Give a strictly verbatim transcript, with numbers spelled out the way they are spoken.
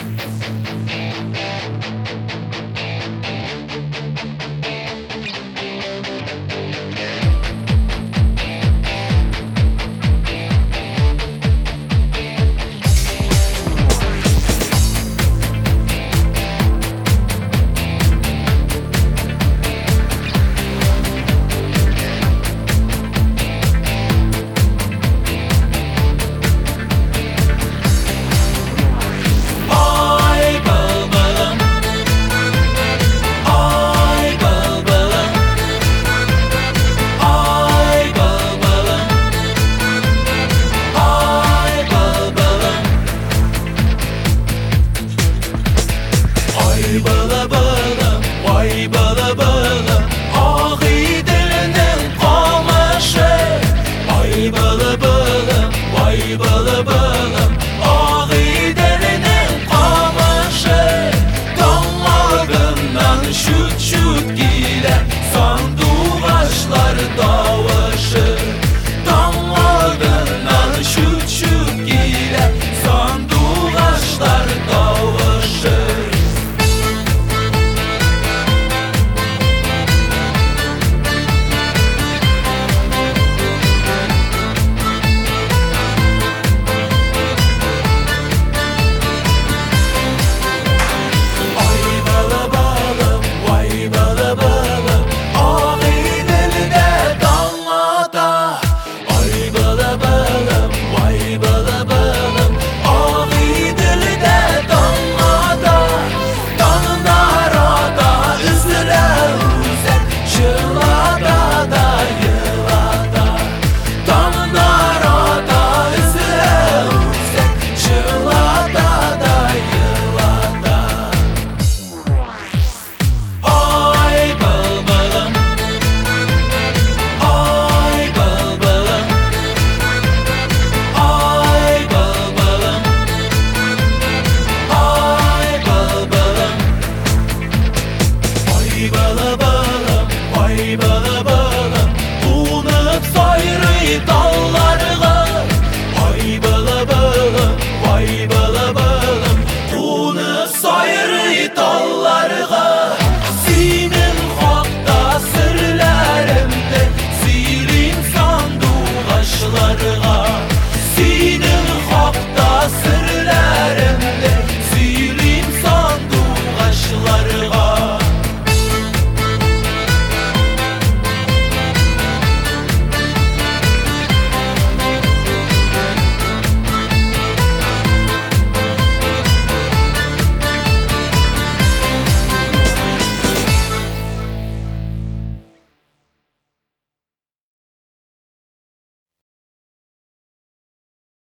Vay bala bala, vay bala bala, ah idilinin kamaşı. Vay bala bala, vay bala bala, ah idilinin kamaşı. Damlarından şut şut gider sandık ağaçlar davaşı. Damlarından şut şut gider sandık ağaçlar davaşı. Bala bala, vay bala bala, unut sayrı dallarga. Vay bala bala, vay bala